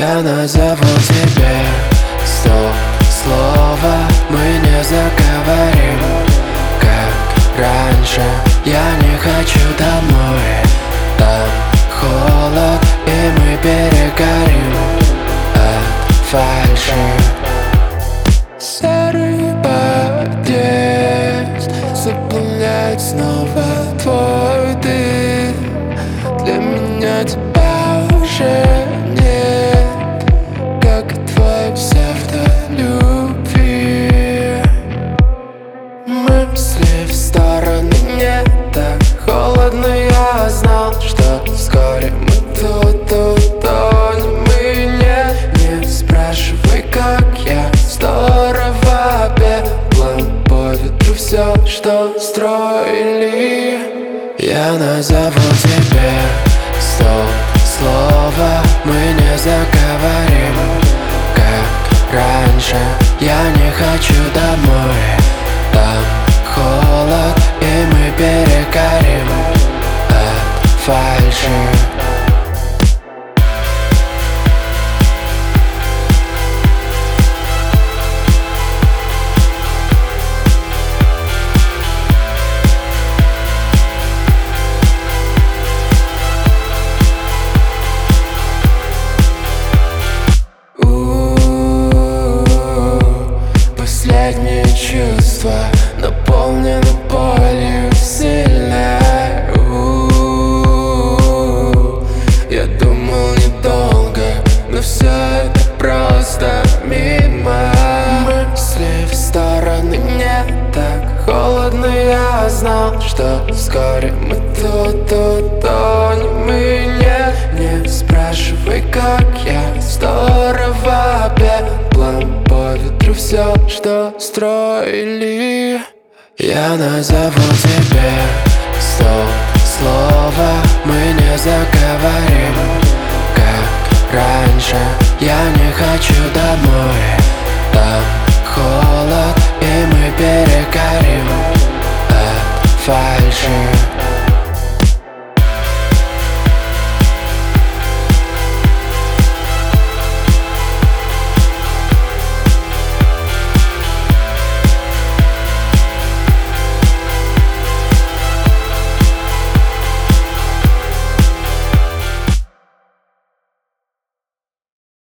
Я назову тебе 100 слова, мы не заговорим, как раньше. Я не хочу домой, там холод, и мы перегорим от фальши. Серый подъезд заполняет снова твой дым. Для меня тебя уже нет, как и твоей псевдолюбви. Мысли в стороны, мне так холодно. Я знал, что вскоре мы тут утонем. И не спрашивай, как я здорово пеплом по ветру все, что строили. Я назову тебе 100 слова, мы не заговорим, как раньше. Я не хочу домой, там холод, и мы перегорим от фальши. Последнее чувство наполнено болью сильной. Я думал недолго, но все это просто мимо. Мысли в стороны, мне так холодно. Я знал, что вскоре мы тут утонем. И не спрашивай, как я здорово пеплом по ветру все, что строили. Я назову тебе 100 слова, мы не заговорим, как раньше. Я не хочу домой, там